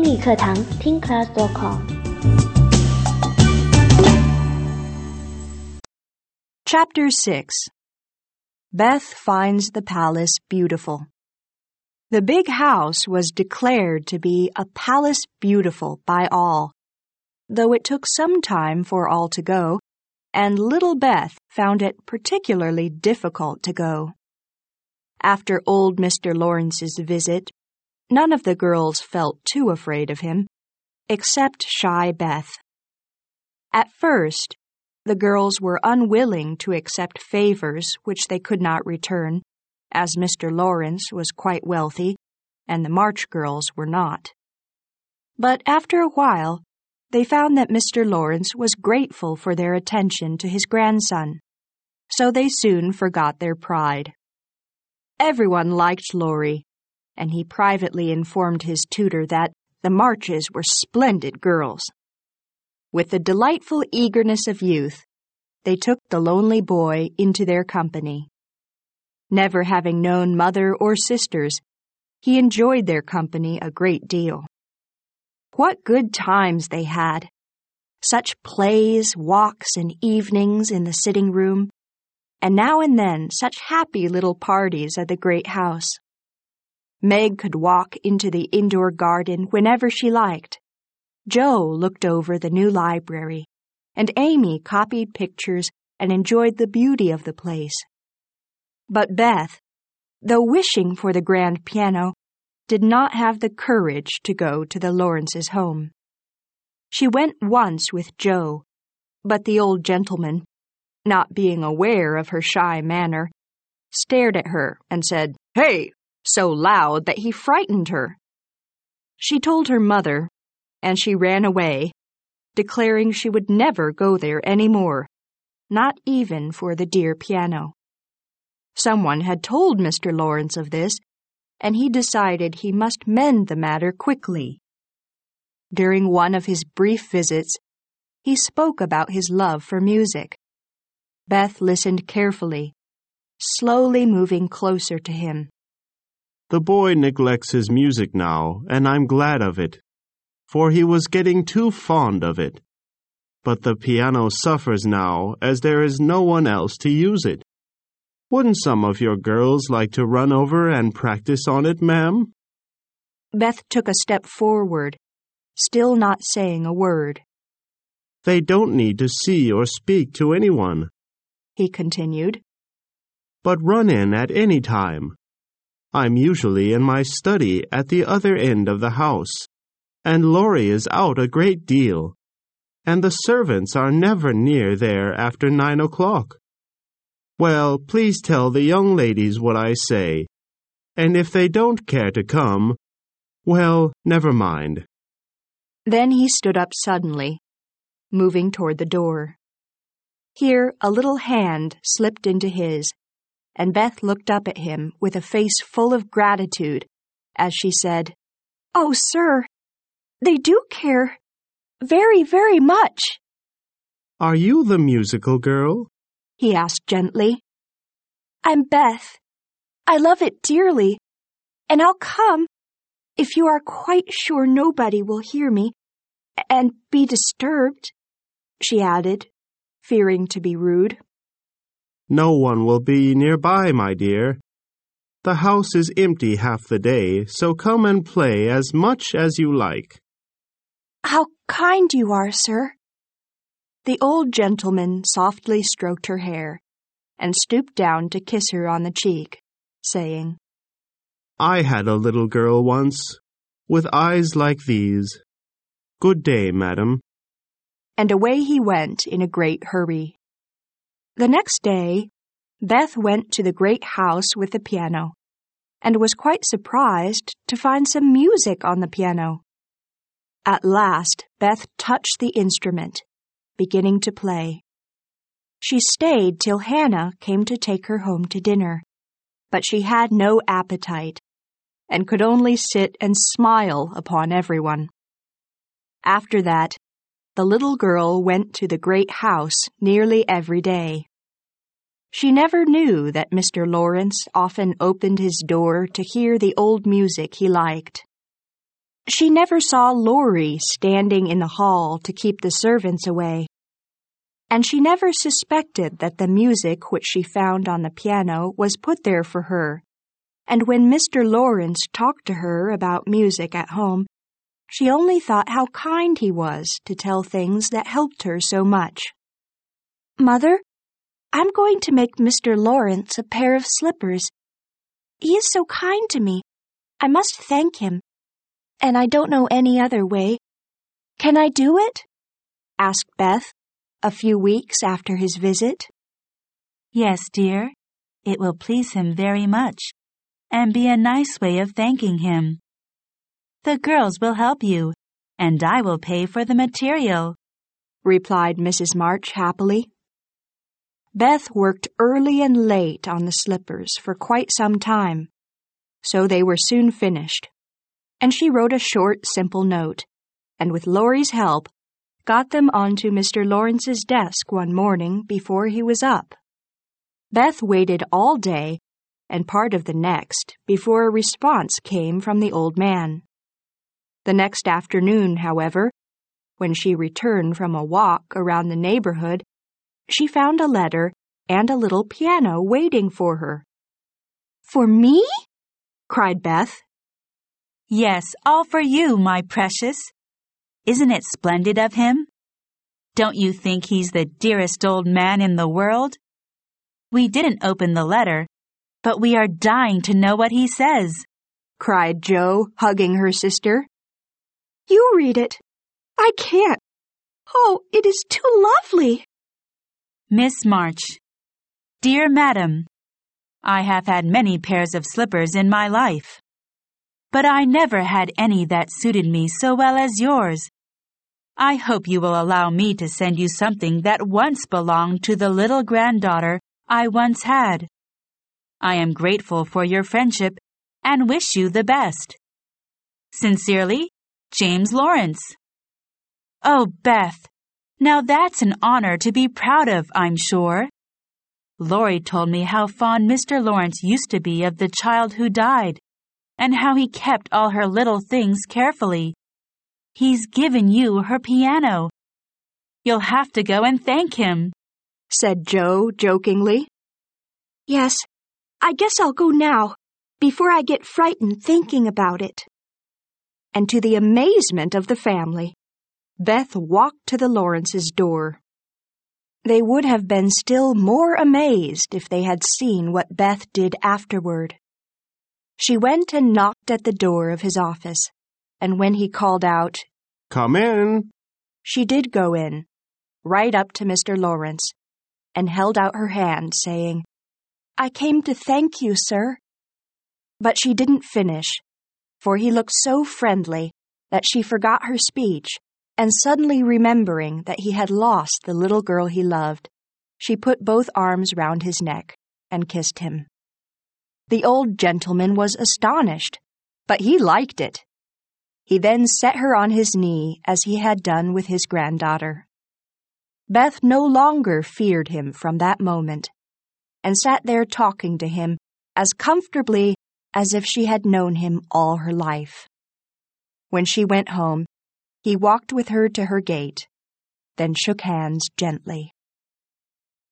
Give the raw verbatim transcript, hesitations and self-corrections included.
英语课堂听 class dot com。 Chapter six. Beth finds the palace beautiful. The big house was declared to be a palace beautiful by all, though it took some time for all to go, and little Beth found it particularly difficult to go. After old Mister Lawrence's visit, none of the girls felt too afraid of him, except shy Beth. At first, the girls were unwilling to accept favors which they could not return, as Mister Lawrence was quite wealthy, and the March girls were not. But after a while, they found that Mister Lawrence was grateful for their attention to his grandson, so they soon forgot their pride. Everyone liked Laurie, and he privately informed his tutor that the Marches were splendid girls. With the delightful eagerness of youth, they took the lonely boy into their company. Never having known mother or sisters, he enjoyed their company a great deal. What good times they had! Such plays, walks, and evenings in the sitting room, and now and then such happy little parties at the great house. Meg could walk into the indoor garden whenever she liked. Joe looked over the new library, and Amy copied pictures and enjoyed the beauty of the place. But Beth, though wishing for the grand piano, did not have the courage to go to the Lawrences' home. She went once with Joe, but the old gentleman, not being aware of her shy manner, stared at her and said, "Hey!" so loud that he frightened her. She told her mother, and she ran away, declaring she would never go there any more, not even for the dear piano. Someone had told Mister Lawrence of this, and he decided he must mend the matter quickly. During one of his brief visits, he spoke about his love for music. Beth listened carefully, slowly moving closer to him. The boy neglects his music now, and I'm glad of it, for he was getting too fond of it. But the piano suffers now, as there is no one else to use it. Wouldn't some of your girls like to run over and practice on it, ma'am? Beth took a step forward, still not saying a word. They don't need to see or speak to anyone, he continued, but run in at any time. I'm usually in my study at the other end of the house, and Laurie is out a great deal, and the servants are never near there after nine o'clock. Well, please tell the young ladies what I say, and if they don't care to come, well, never mind. Then he stood up suddenly, moving toward the door. Here a little hand slipped into his, and Beth looked up at him with a face full of gratitude as she said, "Oh, sir, they do care very, very much." Are you the musical girl? he asked gently. "I'm Beth. I love it dearly, and I'll come if you are quite sure nobody will hear me and be disturbed," she added, fearing to be rude. No one will be nearby, my dear. The house is empty half the day, so come and play as much as you like. "How kind you are, sir." The old gentleman softly stroked her hair and stooped down to kiss her on the cheek, saying, I had a little girl once, with eyes like these. Good day, madam. And away he went in a great hurry. The next day, Beth went to the great house with the piano, and was quite surprised to find some music on the piano. At last, Beth touched the instrument, beginning to play. She stayed till Hannah came to take her home to dinner, but she had no appetite, and could only sit and smile upon everyone. After that, the little girl went to the great house nearly every day. She never knew that Mister Lawrence often opened his door to hear the old music he liked. She never saw Laurie standing in the hall to keep the servants away. And she never suspected that the music which she found on the piano was put there for her. And when Mister Lawrence talked to her about music at home, she only thought how kind he was to tell things that helped her so much. "Mother, I'm going to make Mister Lawrence a pair of slippers. He is so kind to me. I must thank him. And I don't know any other way. Can I do it?" asked Beth, a few weeks after his visit. "Yes, dear. It will please him very much, and be a nice way of thanking him. The girls will help you, and I will pay for the material," replied Missus March happily. Beth worked early and late on the slippers for quite some time, so they were soon finished, and she wrote a short, simple note, and with Laurie's help, got them onto Mister Lawrence's desk one morning before he was up. Beth waited all day and part of the next before a response came from the old man. The next afternoon, however, when she returned from a walk around the neighborhood, she found a letter and a little piano waiting for her. "For me?" cried Beth. "Yes, all for you, my precious. Isn't it splendid of him? Don't you think he's the dearest old man in the world? We didn't open the letter, but we are dying to know what he says," cried Jo, hugging her sister. "You read it. I can't. Oh, it is too lovely." "Miss March, dear Madam, I have had many pairs of slippers in my life, but I never had any that suited me so well as yours. I hope you will allow me to send you something that once belonged to the little granddaughter I once had. I am grateful for your friendship and wish you the best. Sincerely, James Lawrence." "Oh, Beth, now that's an honor to be proud of, I'm sure. Laurie told me how fond Mister Lawrence used to be of the child who died, and how he kept all her little things carefully. He's given you her piano. You'll have to go and thank him," said Jo jokingly. "Yes, I guess I'll go now, before I get frightened thinking about it." And to the amazement of the family, Beth walked to the Lawrences' door. They would have been still more amazed if they had seen what Beth did afterward. She went and knocked at the door of his office, and when he called out, "Come in," she did go in, right up to Mister Lawrence, and held out her hand, saying, "I came to thank you, sir." But she didn't finish, for he looked so friendly that she forgot her speech, and suddenly remembering that he had lost the little girl he loved, she put both arms round his neck and kissed him. The old gentleman was astonished, but he liked it. He then set her on his knee as he had done with his granddaughter. Beth no longer feared him from that moment, and sat there talking to him as comfortably as if she had known him all her life. When she went home, he walked with her to her gate, then shook hands gently.